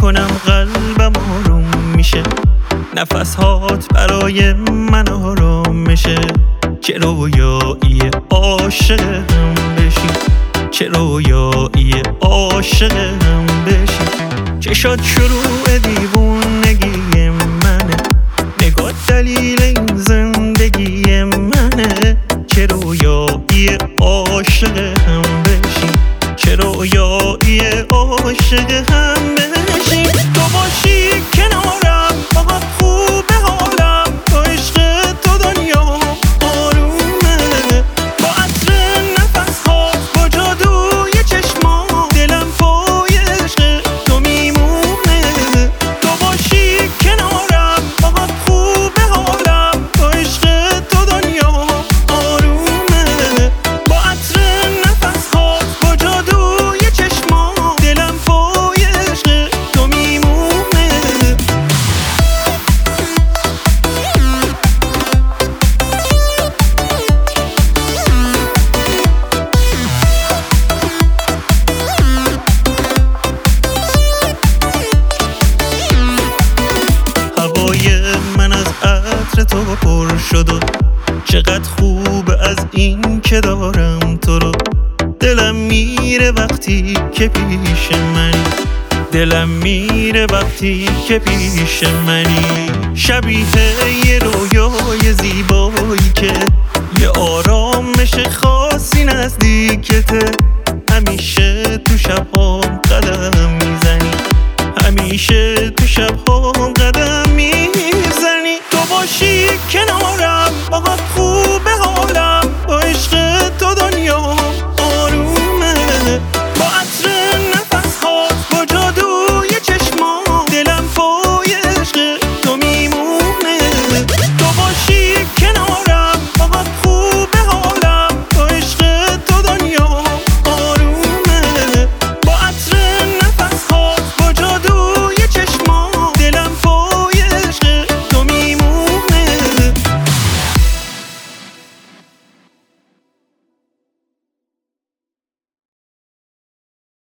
میکنم قلبم آروم میشه، نفس هات برای من آرام میشه. چه رویایی عاشقم بشی، چه رویایی عاشقم بشی. چشات شروع دیوونگی منه، نگاه دلیل این زندگی منه. چه رویایی عاشقم بشی، چه رویایی عاشقم بشی. تو باشی کنارم فقط خوبه حالم، با عشق تو دنیا آرومه. با عطر نفس ها با جادوی چشما دلم پای عشق تو میمونه. تو باشی کنارم فقط خوبه حالم، با عشق تو دنیا آرومه. با عطر نفس ها با جادوی چشما دلم پای عشق تو میمونه. هوای من از عطر تو پر شد و چقدر خوبه از این که دارم تو رو. دلم میره وقتی که پیش منی، دلم میره وقتی که پیش منی. شبیه یه رویای زیبایی که یه آرامش خاصی نزدیکته. همیشه تو شب‌هام قدم میزنی، همیشه تو شب‌هام قدم میزنی. تو باشی کنارم فقط خوبه حالم،